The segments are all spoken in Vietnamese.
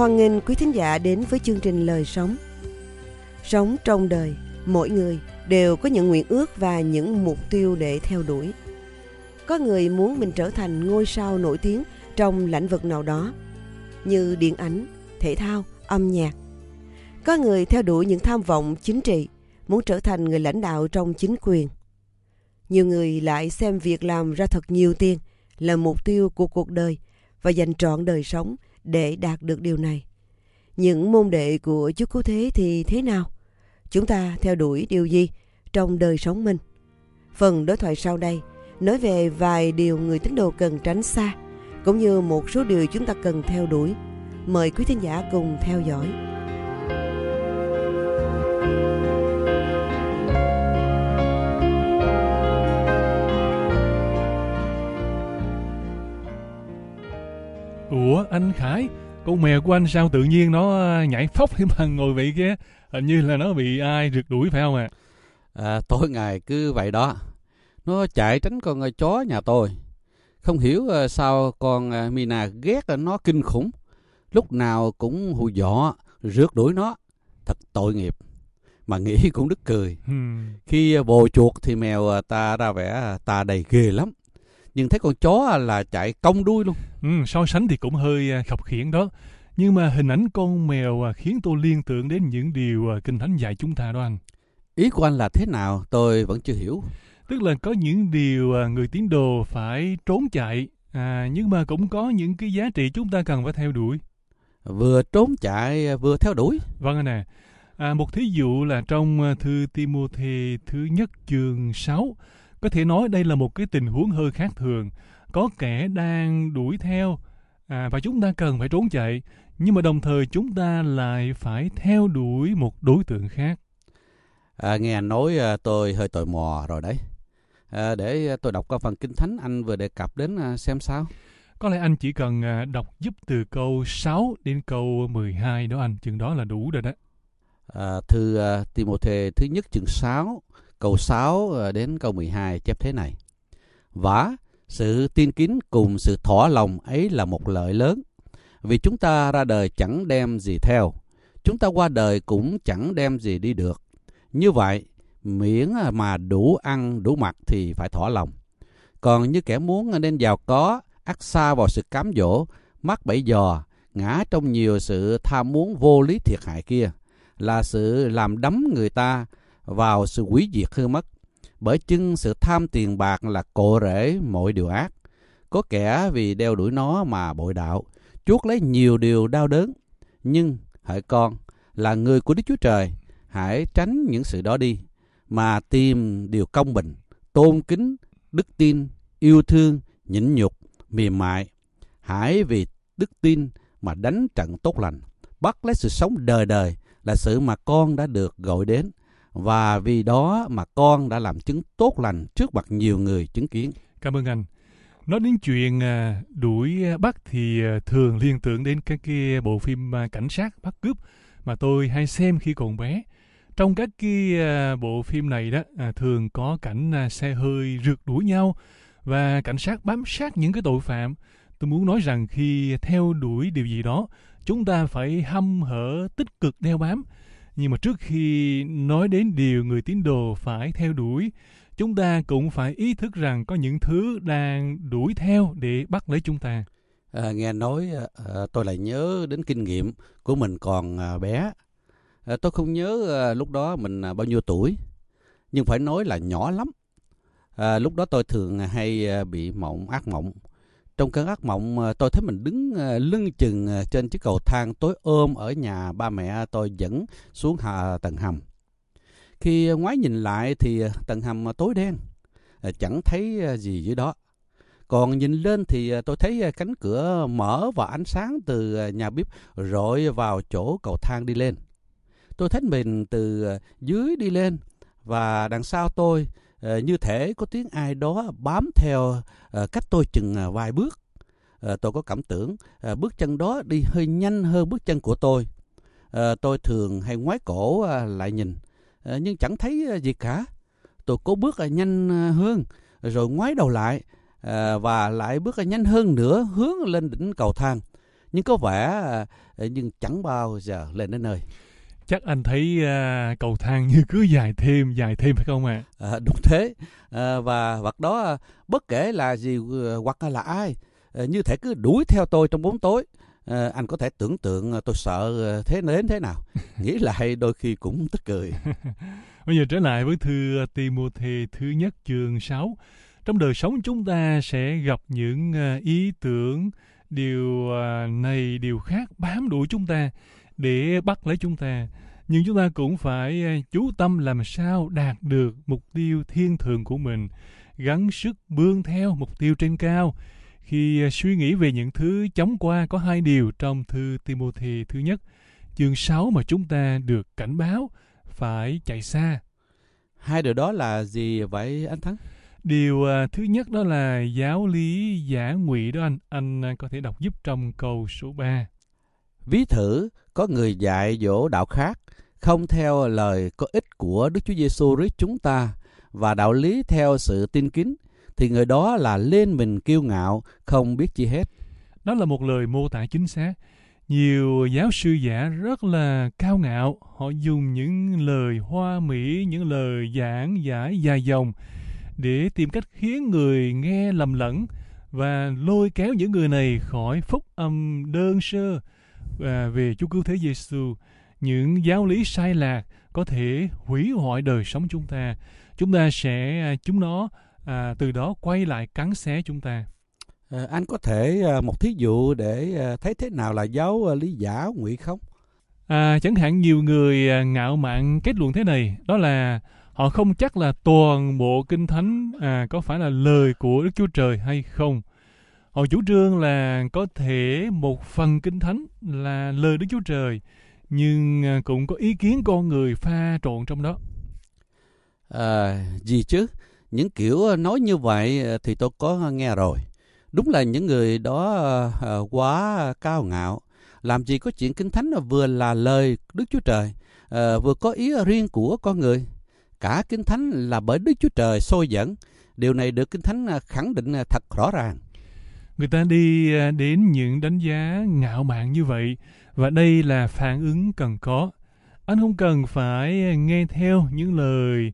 Hoan nghênh quý thính giả đến với chương trình Lời Sống. Sống trong đời, mỗi người đều có những nguyện ước và những mục tiêu để theo đuổi. Có người muốn mình trở thành ngôi sao nổi tiếng trong lĩnh vực nào đó, như điện ảnh, thể thao, âm nhạc. Có người theo đuổi những tham vọng chính trị, muốn trở thành người lãnh đạo trong chính quyền. Nhiều người lại xem việc làm ra thật nhiều tiền là mục tiêu của cuộc đời và dành trọn đời sống để đạt được điều này. Những môn đệ của Chúa Cứu Thế thì thế nào? Chúng ta theo đuổi điều gì trong đời sống mình? Phần đối thoại sau đây nói về vài điều người tín đồ cần tránh xa, cũng như một số điều chúng ta cần theo đuổi. Mời quý thính giả cùng theo dõi. Ủa anh Khải, con mèo của anh sao tự nhiên nó nhảy phóc khi mà ngồi vậy kia? Hình như là nó bị ai rượt đuổi phải không ạ? Tối ngày cứ vậy đó. Nó chạy tránh con chó nhà tôi. Không hiểu sao con Mina ghét nó kinh khủng. Lúc nào cũng hù dọa, rượt đuổi nó. Thật tội nghiệp. Mà nghĩ cũng nức cười. Khi bồ chuột thì mèo ta ra vẻ ta đầy ghê lắm. Nhưng thấy con chó là chạy cong đuôi luôn. So sánh thì cũng hơi khập khiễng đó. Nhưng mà hình ảnh con mèo khiến tôi liên tưởng đến những điều Kinh Thánh dạy chúng ta đó anh. Ý của anh là thế nào tôi vẫn chưa hiểu. Tức là có những điều người tín đồ phải trốn chạy, nhưng mà cũng có những cái giá trị chúng ta cần phải theo đuổi. Vừa trốn chạy vừa theo đuổi. Vâng anh một thí dụ là trong thư Timôthê thứ nhất chương 6. Có thể nói đây là một cái tình huống hơi khác thường. Có kẻ đang đuổi theo và chúng ta cần phải trốn chạy, nhưng mà đồng thời chúng ta lại phải theo đuổi một đối tượng khác. Nghe anh nói tôi hơi tò mò rồi đấy. Để tôi đọc qua phần Kinh Thánh anh vừa đề cập đến xem sao. Có lẽ anh chỉ cần đọc giúp từ câu 6 đến câu 12 đó anh, chừng đó là đủ rồi đó. Thư Timôthê thứ nhất chương 6, câu 6 đến câu 12 chép thế này. Vả, sự tin kính cùng sự thỏa lòng ấy là một lợi lớn. Vì chúng ta ra đời chẳng đem gì theo, chúng ta qua đời cũng chẳng đem gì đi được. Như vậy, miễn mà đủ ăn đủ mặc thì phải thỏa lòng. Còn như kẻ muốn nên giàu có, ắt xa vào sự cám dỗ, mắc bẫy giò, ngã trong nhiều sự tham muốn vô lý thiệt hại kia, là sự làm đắm người ta vào sự hủy diệt hư mất. Bởi chưng sự tham tiền bạc là cội rễ mọi điều ác. Có kẻ vì đeo đuổi nó mà bội đạo, chuốc lấy nhiều điều đau đớn. Nhưng hỡi con là người của Đức Chúa Trời, hãy tránh những sự đó đi, mà tìm điều công bình, tôn kính, đức tin, yêu thương, nhịn nhục, mềm mại. Hãy vì đức tin mà đánh trận tốt lành, bắt lấy sự sống đời đời là sự mà con đã được gọi đến, và vì đó mà con đã làm chứng tốt lành trước mặt nhiều người chứng kiến. Cảm ơn anh. Nói đến chuyện đuổi bắt thì thường liên tưởng đến các cái bộ phim cảnh sát bắt cướp mà tôi hay xem khi còn bé. Trong các cái bộ phim này đó thường có cảnh xe hơi rượt đuổi nhau và cảnh sát bám sát những cái tội phạm. Tôi muốn nói rằng khi theo đuổi điều gì đó, chúng ta phải hăm hở tích cực đeo bám. Nhưng mà trước khi nói đến điều người tín đồ phải theo đuổi, chúng ta cũng phải ý thức rằng có những thứ đang đuổi theo để bắt lấy chúng ta. Nghe nói tôi lại nhớ đến kinh nghiệm của mình còn bé. Tôi không nhớ lúc đó mình bao nhiêu tuổi, nhưng phải nói là nhỏ lắm. Lúc đó tôi thường hay bị ác mộng. Trong cơn ác mộng tôi thấy mình đứng lưng chừng trên chiếc cầu thang tối ôm ở nhà ba mẹ tôi dẫn xuống tầng hầm. Khi ngoái nhìn lại thì tầng hầm tối đen, chẳng thấy gì dưới đó. Còn nhìn lên thì tôi thấy cánh cửa mở và ánh sáng từ nhà bếp rọi vào chỗ cầu thang đi lên. Tôi thấy mình từ dưới đi lên và đằng sau tôi như thể có tiếng ai đó bám theo cách tôi chừng vài bước. Tôi có cảm tưởng bước chân đó đi hơi nhanh hơn bước chân của tôi. Tôi thường hay ngoái cổ lại nhìn, nhưng chẳng thấy gì cả. Tôi cố bước nhanh hơn, rồi ngoái đầu lại và lại bước nhanh hơn nữa hướng lên đỉnh cầu thang. nhưng có vẻ nhưng chẳng bao giờ lên đến nơi. Chắc anh thấy cầu thang như cứ dài thêm phải không ạ? Đúng thế. Và hoặc đó bất kể là gì hoặc là ai, như thể cứ đuổi theo tôi trong bóng tối. Anh có thể tưởng tượng tôi sợ thế đến thế nào. Nghĩ lại đôi khi cũng tức cười. Bây giờ trở lại với thư Ti-mô-thê thứ nhất chương 6. Trong đời sống chúng ta sẽ gặp những ý tưởng, điều này điều khác bám đuổi chúng ta để bắt lấy chúng ta. Nhưng chúng ta cũng phải chú tâm làm sao đạt được mục tiêu thiên thường của mình, gắng sức bươn theo mục tiêu trên cao. Khi suy nghĩ về những thứ chóng qua, có 2 điều trong thư Ti-mô-thê thứ nhất chương 6 mà chúng ta được cảnh báo phải chạy xa. 2 điều đó là gì vậy anh Thắng? Điều thứ nhất đó là giáo lý giả ngụy đó anh. Anh có thể đọc giúp trong câu số 3. Ví thử có người dạy dỗ đạo khác, không theo lời có ích của Đức Chúa Giêsu Christ chúng ta và đạo lý theo sự tin kính, thì người đó là lên mình kiêu ngạo, không biết chi hết. Đó là một lời mô tả chính xác. Nhiều giáo sư giả rất là cao ngạo. Họ dùng những lời hoa mỹ, những lời giảng giải dài dòng để tìm cách khiến người nghe lầm lẫn và lôi kéo những người này khỏi phúc âm đơn sơ về Chúa Cứu Thế Giêsu. Những giáo lý sai lạc có thể hủy hoại đời sống chúng ta. Chúng nó từ đó quay lại cắn xé chúng ta. Anh có thể một thí dụ để thấy thế nào là giáo lý giả ngụy không? Chẳng hạn nhiều người ngạo mạn kết luận thế này, đó là họ không chắc là toàn bộ Kinh Thánh có phải là lời của Đức Chúa Trời hay không. Họ chủ trương là có thể một phần Kinh Thánh là lời Đức Chúa Trời, nhưng cũng có ý kiến con người pha trộn trong đó. Gì chứ? Những kiểu nói như vậy thì tôi có nghe rồi. Đúng là những người đó quá cao ngạo. Làm gì có chuyện Kinh Thánh vừa là lời Đức Chúa Trời, vừa có ý riêng của con người. Cả Kinh Thánh là bởi Đức Chúa Trời soi dẫn. Điều này được Kinh Thánh khẳng định thật rõ ràng. Người ta đi đến những đánh giá ngạo mạn như vậy, và đây là phản ứng cần có. Anh không cần phải nghe theo những lời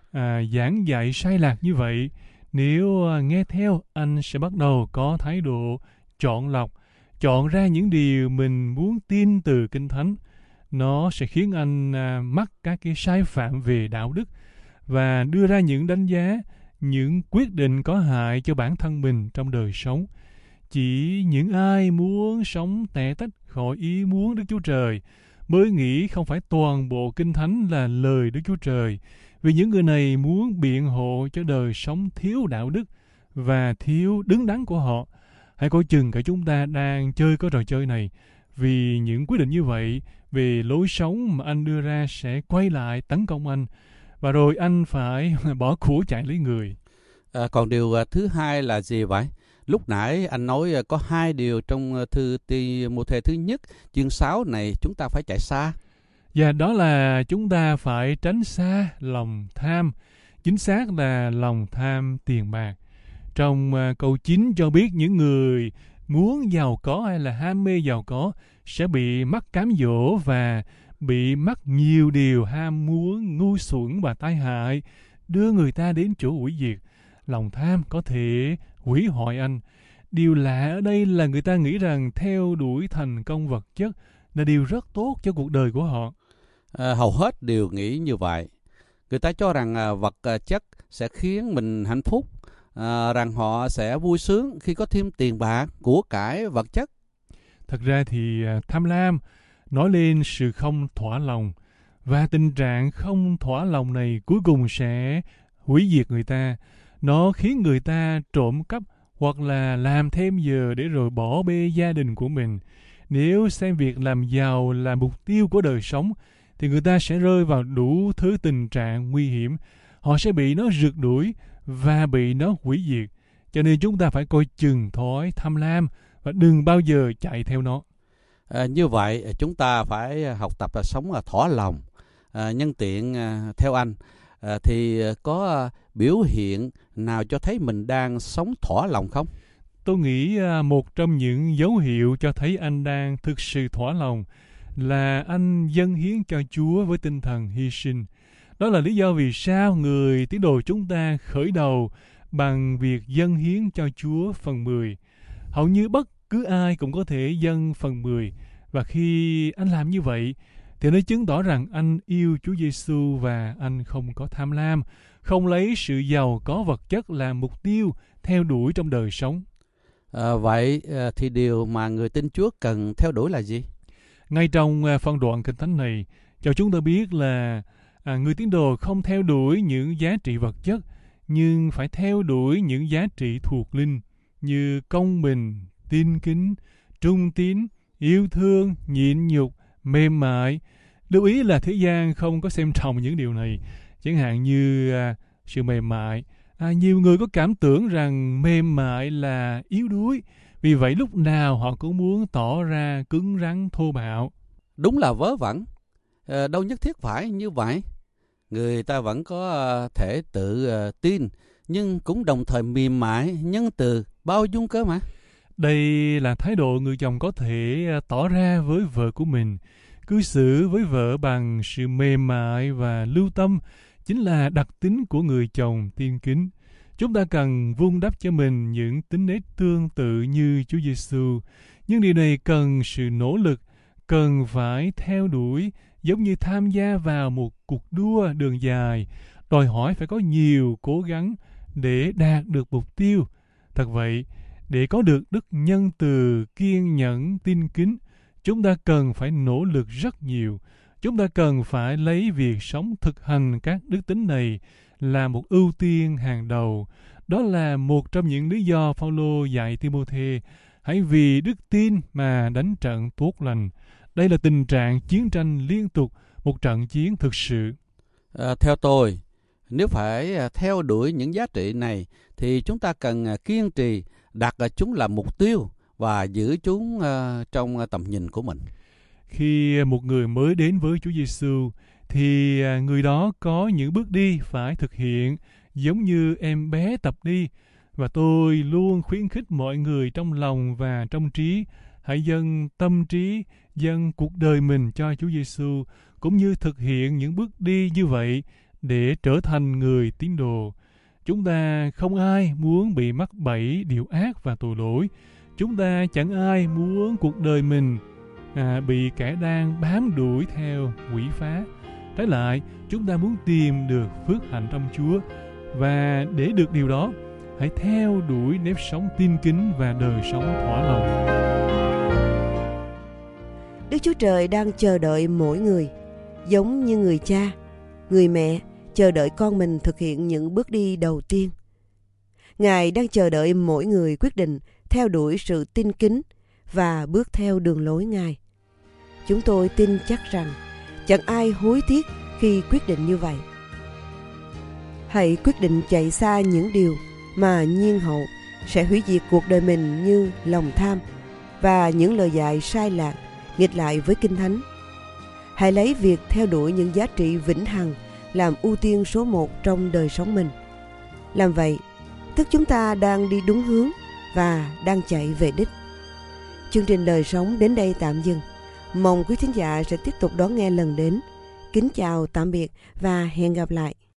giảng dạy sai lạc như vậy. Nếu nghe theo, anh sẽ bắt đầu có thái độ chọn lọc, chọn ra những điều mình muốn tin từ Kinh Thánh. Nó sẽ khiến anh mắc các cái sai phạm về đạo đức và đưa ra những đánh giá, những quyết định có hại cho bản thân mình trong đời sống. Chỉ những ai muốn sống tẻ tách khỏi ý muốn Đức Chúa Trời mới nghĩ không phải toàn bộ Kinh Thánh là lời Đức Chúa Trời, vì những người này muốn biện hộ cho đời sống thiếu đạo đức và thiếu đứng đắn của họ. Hãy coi chừng cả chúng ta đang chơi cái trò chơi này, vì những quyết định như vậy về lối sống mà anh đưa ra sẽ quay lại tấn công anh, và rồi anh phải bỏ của chạy lấy người. Còn điều thứ hai là gì vậy? Lúc nãy anh nói có 2 điều trong thư Ti-mô-thê thứ nhất chương 6 này chúng ta phải chạy xa. Và đó là chúng ta phải tránh xa lòng tham, chính xác là lòng tham tiền bạc. Trong câu 9 cho biết những người muốn giàu có hay là ham mê giàu có sẽ bị mắc cám dỗ và bị mắc nhiều điều ham muốn ngu xuẩn và tai hại, đưa người ta đến chỗ hủy diệt. Lòng tham có thể hủy hoại anh. Điều lạ ở đây là người ta nghĩ rằng theo đuổi thành công vật chất là điều rất tốt cho cuộc đời của họ. Hầu hết đều nghĩ như vậy. Người ta cho rằng vật chất sẽ khiến mình hạnh phúc, rằng họ sẽ vui sướng khi có thêm tiền bạc, của cải, vật chất. Thật ra thì tham lam nói lên sự không thỏa lòng, và tình trạng không thỏa lòng này cuối cùng sẽ hủy diệt người ta. Nó khiến người ta trộm cắp hoặc là làm thêm giờ để rồi bỏ bê gia đình của mình. Nếu xem việc làm giàu là mục tiêu của đời sống, thì người ta sẽ rơi vào đủ thứ tình trạng nguy hiểm. Họ sẽ bị nó rượt đuổi và bị nó hủy diệt. Cho nên chúng ta phải coi chừng thói tham lam và đừng bao giờ chạy theo nó. Như vậy chúng ta phải học tập là sống thỏa lòng. Nhân tiện theo anh thì có biểu hiện nào cho thấy mình đang sống thỏa lòng không? tôi nghĩ một trong những dấu hiệu cho thấy anh đang thực sự thỏa lòng là anh dâng hiến cho Chúa với tinh thần hy sinh. Đó là lý do vì sao người tín đồ chúng ta khởi đầu bằng việc dâng hiến cho Chúa phần 10. Hầu như bất cứ ai cũng có thể dâng phần 10. Và khi anh làm như vậy, thì nó chứng tỏ rằng anh yêu Chúa Giêsu và anh không có tham lam, không lấy sự giàu có vật chất làm mục tiêu theo đuổi trong đời sống. Vậy thì điều mà người tin Chúa cần theo đuổi là gì? Ngay trong phân đoạn Kinh Thánh này, cho chúng ta biết là người tín đồ không theo đuổi những giá trị vật chất, nhưng phải theo đuổi những giá trị thuộc linh như công bình, tin kính, trung tín, yêu thương, nhịn nhục, mềm mại. Lưu ý là thế gian không có xem trọng những điều này, chẳng hạn như sự mềm mại. Nhiều người có cảm tưởng rằng mềm mại là yếu đuối, vì vậy lúc nào họ cũng muốn tỏ ra cứng rắn thô bạo. Đúng là vớ vẩn. Đâu nhất thiết phải như vậy. Người ta vẫn có thể tự tin, nhưng cũng đồng thời mềm mại, nhân từ, bao dung cơ mà. Đây là thái độ người chồng có thể tỏ ra với vợ của mình. Cư xử với vợ bằng sự mềm mại và lưu tâm chính là đặc tính của người chồng tiên kính. Chúng ta cần vun đắp cho mình những tính nết tương tự như Chúa Giêsu, nhưng điều này cần sự nỗ lực, cần phải theo đuổi, giống như tham gia vào một cuộc đua đường dài, đòi hỏi phải có nhiều cố gắng để đạt được mục tiêu. Thật vậy, để có được đức nhân từ, kiên nhẫn, tin kính, chúng ta cần phải nỗ lực rất nhiều. Chúng ta cần phải lấy việc sống thực hành các đức tính này là một ưu tiên hàng đầu. Đó là một trong những lý do Phaolô dạy Ti-mô-thê: hãy vì đức tin mà đánh trận tốt lành. Đây là tình trạng chiến tranh liên tục, một trận chiến thực sự. Theo tôi, nếu phải theo đuổi những giá trị này, thì chúng ta cần kiên trì đặt chúng là mục tiêu và giữ chúng trong tầm nhìn của mình. Khi một người mới đến với Chúa Giêsu, thì người đó có những bước đi phải thực hiện giống như em bé tập đi. Và tôi luôn khuyến khích mọi người trong lòng và trong trí hãy dâng tâm trí, dâng cuộc đời mình cho Chúa Giêsu, cũng như thực hiện những bước đi như vậy để trở thành người tín đồ. Chúng ta không ai muốn bị mắc bẫy điều ác và tội lỗi. Chúng ta chẳng ai muốn cuộc đời mình bị kẻ đang bám đuổi theo quỷ phá. Trái lại, chúng ta muốn tìm được phước hạnh trong Chúa, và để được điều đó, hãy theo đuổi nếp sống tin kính và đời sống thỏa lòng. Đức Chúa Trời đang chờ đợi mỗi người, giống như người cha, người mẹ chờ đợi con mình thực hiện những bước đi đầu tiên. Ngài đang chờ đợi mỗi người quyết định theo đuổi sự tin kính và bước theo đường lối Ngài. Chúng tôi tin chắc rằng chẳng ai hối tiếc khi quyết định như vậy. Hãy quyết định chạy xa những điều mà nhiên hậu sẽ hủy diệt cuộc đời mình, như lòng tham và những lời dạy sai lạc nghịch lại với Kinh Thánh. Hãy lấy việc theo đuổi những giá trị vĩnh hằng làm ưu tiên số 1 trong đời sống mình. Làm vậy, tức chúng ta đang đi đúng hướng và đang chạy về đích. Chương trình Đời Sống đến đây tạm dừng. Mong quý thính giả sẽ tiếp tục đón nghe lần đến. Kính chào, tạm biệt và hẹn gặp lại.